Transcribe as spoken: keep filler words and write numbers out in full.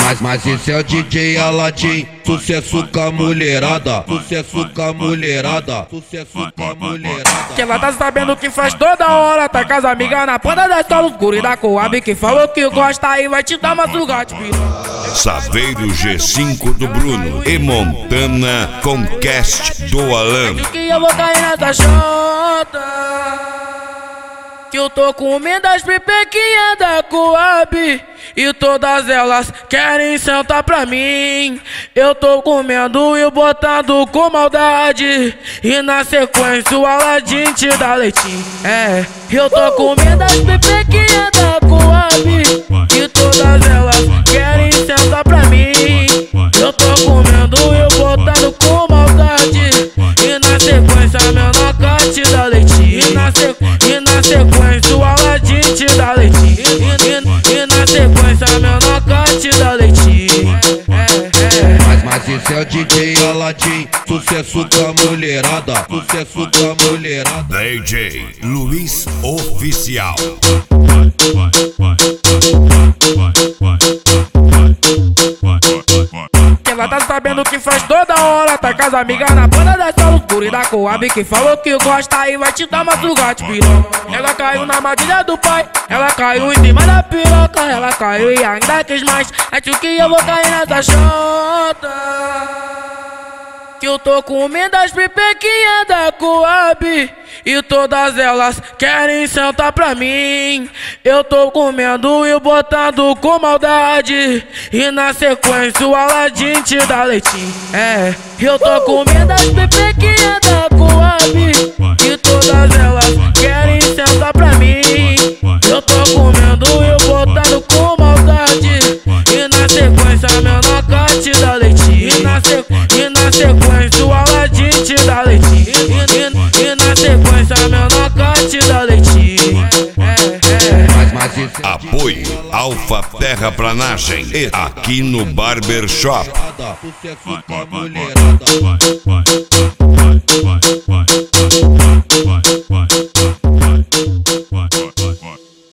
Mas, mas esse é o D J Aladim, sucesso com a mulherada, sucesso com a mulherada, sucesso com a mulherada. Que ela tá sabendo que faz toda hora, tá com as amigas na ponta da escola, os guri da Coab que falou que gosta aí vai te dar uma sugate, piranha. Saveiro G cinco do Bruno e Montana com cast do Alan. Que eu vou cair nessa chota, que eu tô comendo as pipequinhas da Coab e todas elas querem sentar pra mim. Eu tô comendo e botando com maldade, e na sequência o Aladim te dá leitinho. É, eu tô comendo as pipequinhas da Coab e todas elas querem sentar pra mim. Eu tô comendo e botando com maldade, e na sequência meu noca te dá leitinho. E na, sequ... e na sequência o Aladim te dá leitinho. E, e, e na sequência meu noca te dá leitinho. É, é, é. Mas, mas esse é o D J Aladim, sucesso com a mulherada, sucesso com a mulherada. D J Luiz Oficial. Ela tá sabendo que faz toda hora, tá com as amigas na ponta da escola, os guri da Coab que falou que gosta aí vai te dar uma sugate, piranha. Ela caiu na armadilha do pai, ela caiu em cima da piroca, ela caiu e ainda quis mais. Acho que eu vou cair nessa chota, que eu tô comendo as pipequinhas da Coab e todas elas querem sentar pra mim. Eu tô comendo e botando com maldade, e na sequência o Aladim te dá leitinho. É, eu tô comendo as pipequinhas da Coab e todas elas querem sentar pra mim. Eu tô comendo e botando com maldade, e na sequência meu noca te dá leitinho. E na, sequ... e na sequência o Aladim te dá leitinho. E, e, e na sequência meu noca te dá leitinho. É, é. Mas, mas esse é Apoio Alfa Terraplanagem e aqui no Barber Shop. sucesso com a mulherada.